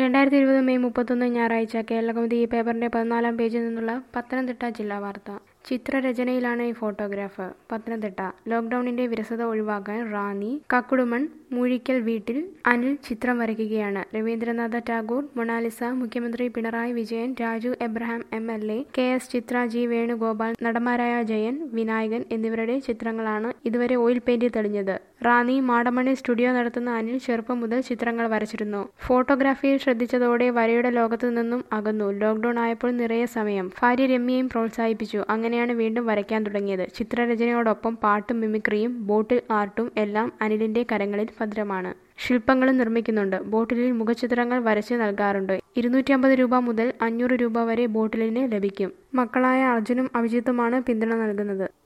2020 May 31 ഞായറാഴ്ച കേരളകൗമുദി ഈ പേപ്പറിന്റെ 14-ാം പേജിൽ നിന്നുള്ള പത്തനംതിട്ട ജില്ലാ വാർത്ത. ചിത്രരചനയിലാണ് ഈ ഫോട്ടോഗ്രാഫ്. പത്തനംതിട്ട. ലോക്ഡൌണിന്റെ വിരസത ഒഴിവാക്കാൻ റാന്നി കക്കുടുമൺ മൂഴിക്കൽ വീട്ടിൽ അനിൽ ചിത്രം വരയ്ക്കുകയാണ്. രവീന്ദ്രനാഥ ടാഗോർ, മൊണാലിസ, മുഖ്യമന്ത്രി Pinarayi Vijayan, Raju Abraham MLA, KS Chithra, G Venugopal, നടന്മാരായ ജയൻ, വിനായകൻ എന്നിവരുടെ ചിത്രങ്ങളാണ് ഇതുവരെ ഓയിൽ പെയിന്റിൽ തെളിഞ്ഞത്. റാന്നി മാടമണി സ്റ്റുഡിയോ നടത്തുന്ന അനിൽ ചെറുപ്പം മുതൽ ചിത്രങ്ങൾ വരച്ചിരുന്നു. ഫോട്ടോഗ്രാഫിയിൽ ശ്രദ്ധിച്ചതോടെ വരയുടെ ലോകത്തു നിന്നും അകന്നു. ലോക്ഡൌൺ ആയപ്പോൾ നിറയെ സമയം. ഭാര്യ രമ്യയും പ്രോത്സാഹിപ്പിച്ചു. അങ്ങനെയാണ് വീണ്ടും വരയ്ക്കാൻ തുടങ്ങിയത്. ചിത്രരചനയോടൊപ്പം പാട്ടും മിമിക്രിയും ബോട്ടിൽ ആർട്ടും എല്ലാം അനിലിന്റെ കരങ്ങളിൽ ഭദ്രമാണ്. ശില്പങ്ങളും നിർമ്മിക്കുന്നുണ്ട്. ബോട്ടിലിൽ മുഖചിത്രങ്ങൾ വരച്ച് നൽകാറുണ്ട്. 250 രൂപ മുതൽ 500 രൂപ വരെ ബോട്ടിലിന് ലഭിക്കും. മക്കളായ അർജുനും അഭിജിത്തുമാണ് പിന്തുണ നൽകുന്നത്.